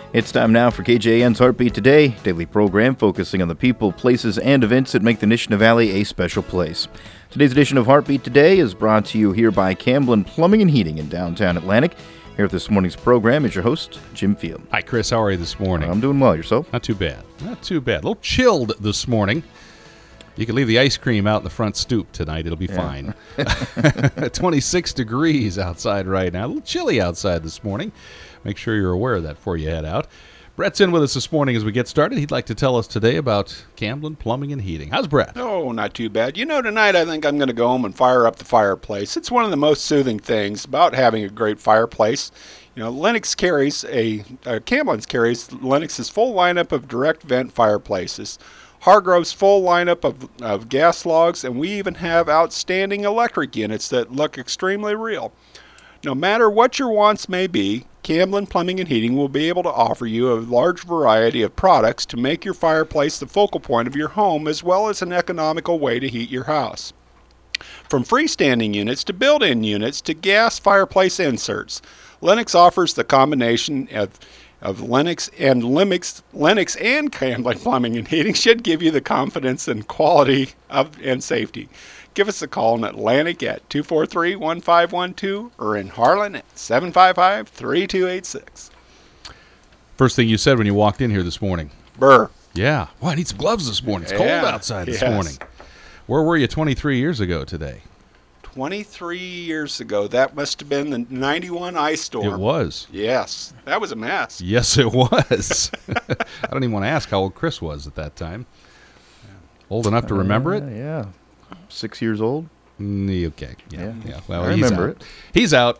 It's time now for KJN's Heartbeat Today, daily program focusing on the people, places, and events that make the Nishna Valley a special place. Today's edition of Heartbeat Today is brought to you here by Camblin Plumbing and Heating in downtown Atlantic. Here with this morning's program is your host, Jim Field. Hi, Chris. How are you this morning? I'm doing well. Yourself? Not too bad. Not too bad. A little chilled this morning. You can leave the ice cream out in the front stoop tonight. It'll be fine. 26 degrees outside right now. A little chilly outside this morning. Make sure you're aware of that before you head out. Brett's in with us this morning as we get started. He'd like to tell us today about Camblin Plumbing and Heating. How's Brett? Oh, not too bad. You know, tonight I think I'm going to go home and fire up the fireplace. It's one of the most soothing things about having a great fireplace. You know, Lennox carries Camblin's carries Lennox's full lineup of direct vent fireplaces, Hargrove's full lineup of gas logs, and we even have outstanding electric units that look extremely real. No matter what your wants may be, Camblin Plumbing and Heating will be able to offer you a large variety of products to make your fireplace the focal point of your home, as well as an economical way to heat your house. From freestanding units to built-in units to gas fireplace inserts, Lennox offers the combination of Lennox and Camblin Plumbing and Heating should give you the confidence and quality and safety. Give us a call in Atlantic at 243-1512 or in Harlan at 755-3286. First thing you said when you walked in here this morning. Burr. Yeah. Well, I need some gloves this morning. It's cold outside this morning. Where were you 23 years ago today? 23 years ago. That must have been the 91 ice storm. It was. Yes. That was a mess. Yes, it was. I don't even want to ask how old Chris was at that time. Old enough to remember it? Yeah. 6 years old. Okay. Yeah. Well, I remember it. He's out.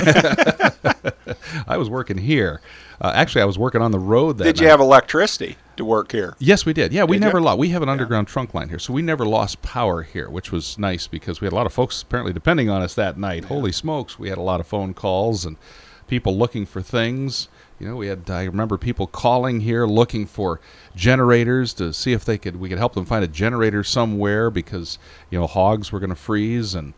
I was working here. Actually, I was working on the road that Did you have electricity to work here? Yes, we did. Yeah, we Did never you? lost. We have an underground trunk line here, so we never lost power here, which was nice because we had a lot of folks apparently depending on us that night. Holy smokes, we had a lot of phone calls and people looking for things. You know, I remember people calling here looking for generators to see if we could help them find a generator somewhere because, you know, hogs were going to freeze and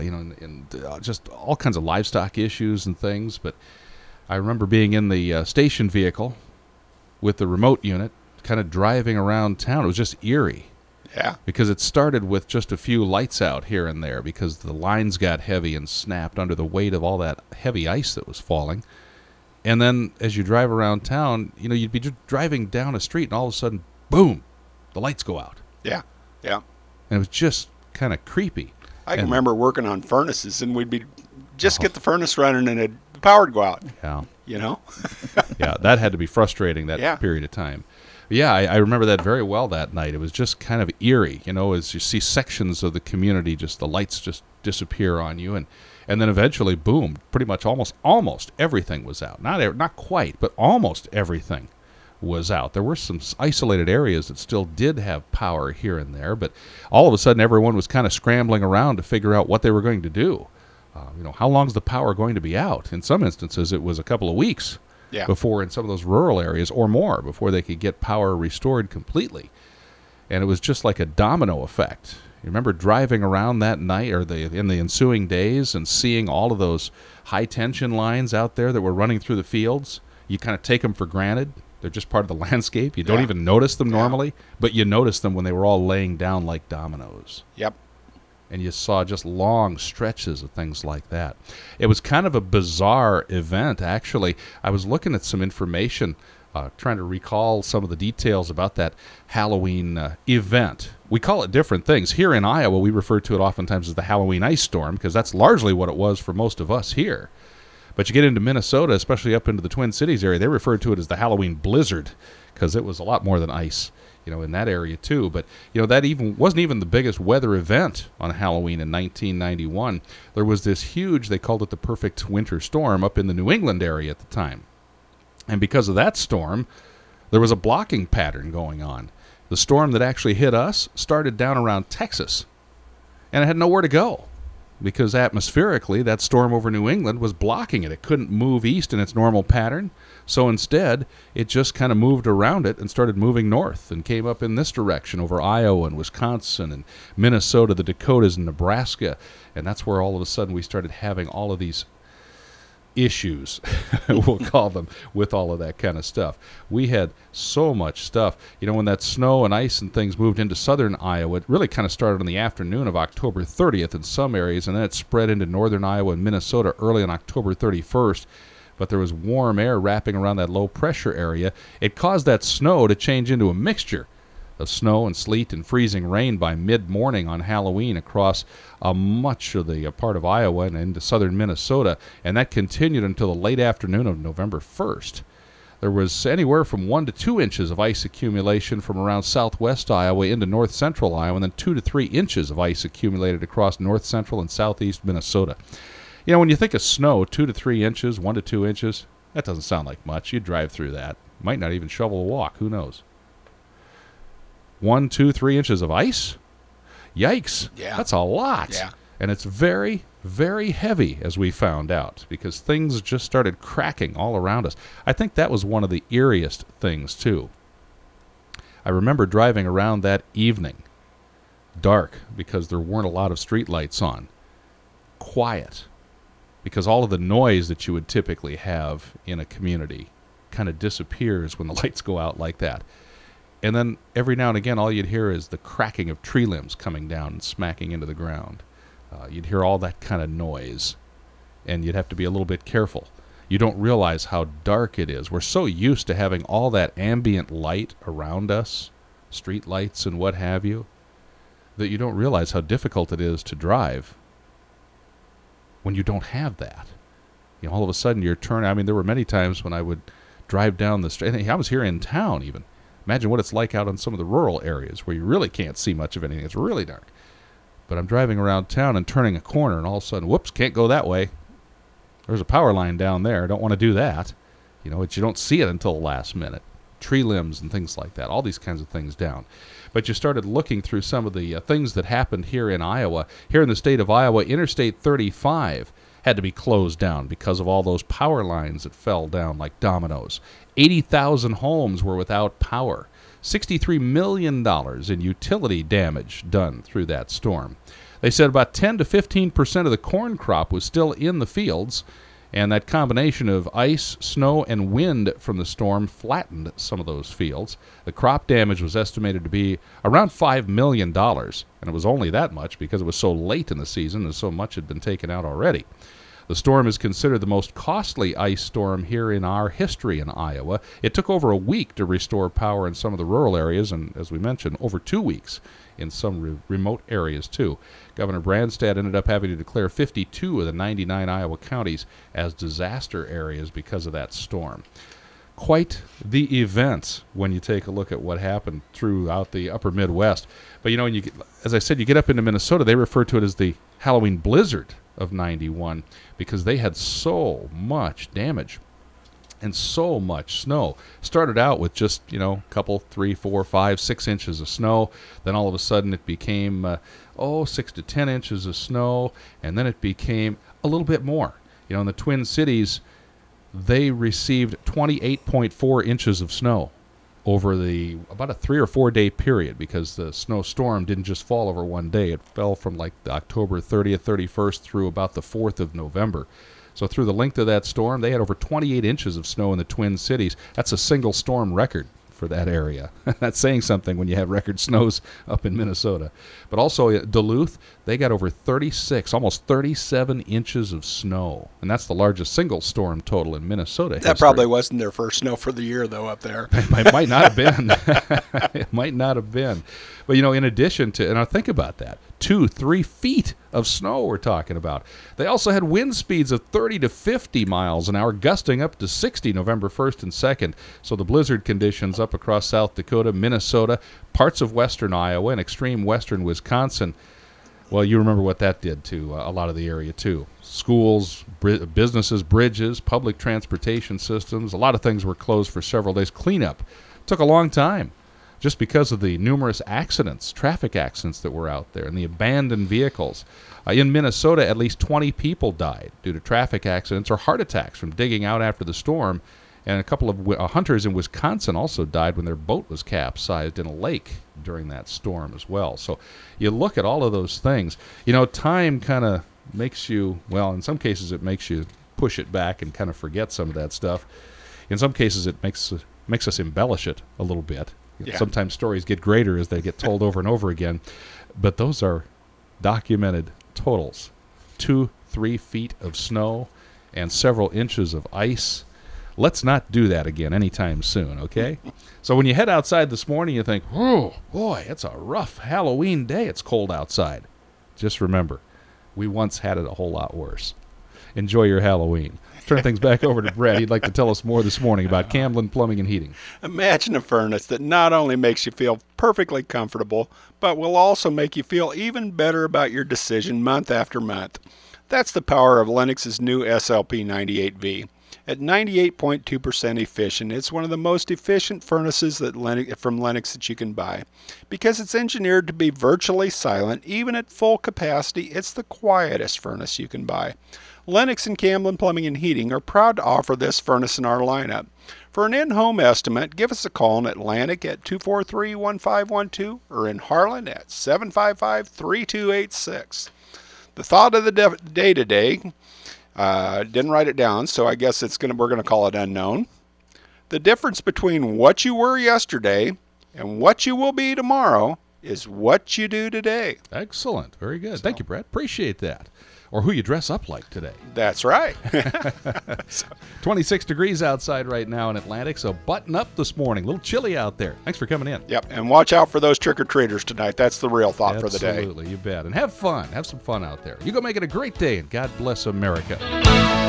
just all kinds of livestock issues and things. But I remember being in the station vehicle with the remote unit, kind of driving around town. It was just eerie. Yeah. Because it started with just a few lights out here and there because the lines got heavy and snapped under the weight of all that heavy ice that was falling. And then as you drive around town, you know, you'd be just driving down a street and all of a sudden, boom, the lights go out. Yeah. Yeah. And it was just kind of creepy. I can remember working on furnaces, and we'd be get the furnace running, and the power would go out. Yeah. You know? Yeah, that had to be frustrating, that period of time. But yeah, I remember that very well that night. It was just kind of eerie, you know, as you see sections of the community, just the lights just disappear on you. And then eventually, boom, pretty much almost everything was out. Not quite, but almost everything was out. There were some isolated areas that still did have power here and there, but all of a sudden everyone was kind of scrambling around to figure out what they were going to do. How long is the power going to be out? In some instances, it was a couple of weeks before, in some of those rural areas or more, before they could get power restored completely. And it was just like a domino effect. You remember driving around that night or in the ensuing days and seeing all of those high-tension lines out there that were running through the fields? You kind of take them for granted. They're just part of the landscape. You don't even notice them normally, but you notice them when they were all laying down like dominoes. Yep. And you saw just long stretches of things like that. It was kind of a bizarre event, actually. I was looking at some information, trying to recall some of the details about that Halloween event. We call it different things. Here in Iowa, we refer to it oftentimes as the Halloween ice storm because that's largely what it was for most of us here. But you get into Minnesota, especially up into the Twin Cities area, they refer to it as the Halloween blizzard because it was a lot more than ice, you know, in that area too. But, you know, that wasn't even the biggest weather event on Halloween in 1991. There was this huge, they called it the perfect winter storm up in the New England area at the time. And because of that storm, there was a blocking pattern going on. The storm that actually hit us started down around Texas, and it had nowhere to go because atmospherically that storm over New England was blocking it. It couldn't move east in its normal pattern, so instead it just kind of moved around it and started moving north and came up in this direction over Iowa and Wisconsin and Minnesota, the Dakotas and Nebraska, and that's where all of a sudden we started having all of these issues, we'll call them, with all of that kind of stuff. We had so much stuff. When that snow and ice and things moved into southern Iowa, it really kind of started on the afternoon of October 30th in some areas, and then it spread into northern Iowa and Minnesota early on October 31st. But there was warm air wrapping around that low pressure area. It caused that snow to change into a mixture of snow and sleet and freezing rain by mid-morning on Halloween across much of the part of Iowa and into southern Minnesota, and that continued until the late afternoon of November 1st. There was anywhere from 1 to 2 inches of ice accumulation from around southwest Iowa into north central Iowa, and then 2 to 3 inches of ice accumulated across north central and southeast Minnesota. When you think of snow, 2 to 3 inches, 1 to 2 inches, that doesn't sound like much. You'd drive through that. Might not even shovel a walk. Who knows? 1, 2, 3 inches of ice? Yikes. Yeah. That's a lot. Yeah. And it's very, very heavy, as we found out, because things just started cracking all around us. I think that was one of the eeriest things, too. I remember driving around that evening, dark, because there weren't a lot of street lights on. Quiet, because all of the noise that you would typically have in a community kind of disappears when the lights go out like that. And then every now and again, all you'd hear is the cracking of tree limbs coming down and smacking into the ground. You'd hear all that kind of noise, and you'd have to be a little bit careful. You don't realize how dark it is. We're so used to having all that ambient light around us, street lights and what have you, that you don't realize how difficult it is to drive when you don't have that. All of a sudden you're turning. There were many times when I would drive down the street, and I was here in town even. Imagine what it's like out in some of the rural areas where you really can't see much of anything. It's really dark. But I'm driving around town and turning a corner, and all of a sudden, whoops, can't go that way. There's a power line down there. I don't want to do that. But you don't see it until the last minute. Tree limbs and things like that, all these kinds of things down. But you started looking through some of the things that happened here in Iowa. Here in the state of Iowa, Interstate 35 had to be closed down because of all those power lines that fell down like dominoes. 80,000 homes were without power. $63 million in utility damage done through that storm. They said about 10 to 15% of the corn crop was still in the fields, and that combination of ice, snow, and wind from the storm flattened some of those fields. The crop damage was estimated to be around $5 million, and it was only that much because it was so late in the season and so much had been taken out already. The storm is considered the most costly ice storm here in our history in Iowa. It took over a week to restore power in some of the rural areas, and as we mentioned, over 2 weeks in some remote areas too. Governor Branstad ended up having to declare 52 of the 99 Iowa counties as disaster areas because of that storm. Quite the event when you take a look at what happened throughout the upper Midwest. But when you get, as I said, you get up into Minnesota, they refer to it as the Halloween blizzard of 91 because they had so much damage and so much snow. Started out with just, a couple, 3, 4, 5, 6 inches of snow. Then all of a sudden it became, 6 to 10 inches of snow. And then it became a little bit more. In the Twin Cities, they received 28.4 inches of snow over about a 3 or 4 day period because the snowstorm didn't just fall over one day. It fell from like the October 30th, 31st through about the 4th of November. So through the length of that storm, they had over 28 inches of snow in the Twin Cities. That's a single storm record for that area. That's saying something when you have record snows up in Minnesota. But also Duluth, they got over 36, almost 37 inches of snow. And that's the largest single storm total in Minnesota history. That probably wasn't their first snow for the year, though, up there. It might not have been. It might not have been. But, in addition to, and I think about that, 2-3 feet of snow we're talking about. They also had wind speeds of 30 to 50 miles an hour, gusting up to 60 November 1st and 2nd. So the blizzard conditions up across South Dakota, Minnesota, parts of western Iowa, and extreme western Wisconsin. Well, you remember what that did to a lot of the area, too. Schools, businesses, bridges, public transportation systems, a lot of things were closed for several days. Cleanup took a long time just because of the numerous accidents, traffic accidents that were out there and the abandoned vehicles. In Minnesota, at least 20 people died due to traffic accidents or heart attacks from digging out after the storm. And a couple of hunters in Wisconsin also died when their boat was capsized in a lake during that storm as well. So you look at all of those things. Time kind of makes you, well, in some cases it makes you push it back and kind of forget some of that stuff. In some cases, it makes us embellish it a little bit. Yeah. Sometimes stories get greater as they get told over and over again. But those are documented totals. 2-3 feet of snow and several inches of ice. Let's not do that again anytime soon, okay? So when you head outside this morning, you think, oh, boy, it's a rough Halloween day. It's cold outside. Just remember, we once had it a whole lot worse. Enjoy your Halloween. Turn things back over to Brett. He'd like to tell us more this morning about Camblin Plumbing and Heating. Imagine a furnace that not only makes you feel perfectly comfortable, but will also make you feel even better about your decision month after month. That's the power of Lennox's new SLP 98V. At 98.2% efficient, it's one of the most efficient furnaces from Lennox that you can buy. Because it's engineered to be virtually silent, even at full capacity, it's the quietest furnace you can buy. Lennox and Camblin Plumbing and Heating are proud to offer this furnace in our lineup. For an in-home estimate, give us a call in Atlantic at 243-1512 or in Harlan at 755-3286. The thought of the day today, didn't write it down, so I guess we're going to call it unknown. The difference between what you were yesterday and what you will be tomorrow is what you do today. Excellent. Very good. Thank you, Brett. Appreciate that. Or who you dress up like today. That's right. 26 degrees outside right now in Atlantic, so button up this morning. A little chilly out there. Thanks for coming in. Yep, and watch out for those trick-or-treaters tonight. That's the real thought for the day. Absolutely, you bet. And have fun. Have some fun out there. You go make it a great day, and God bless America.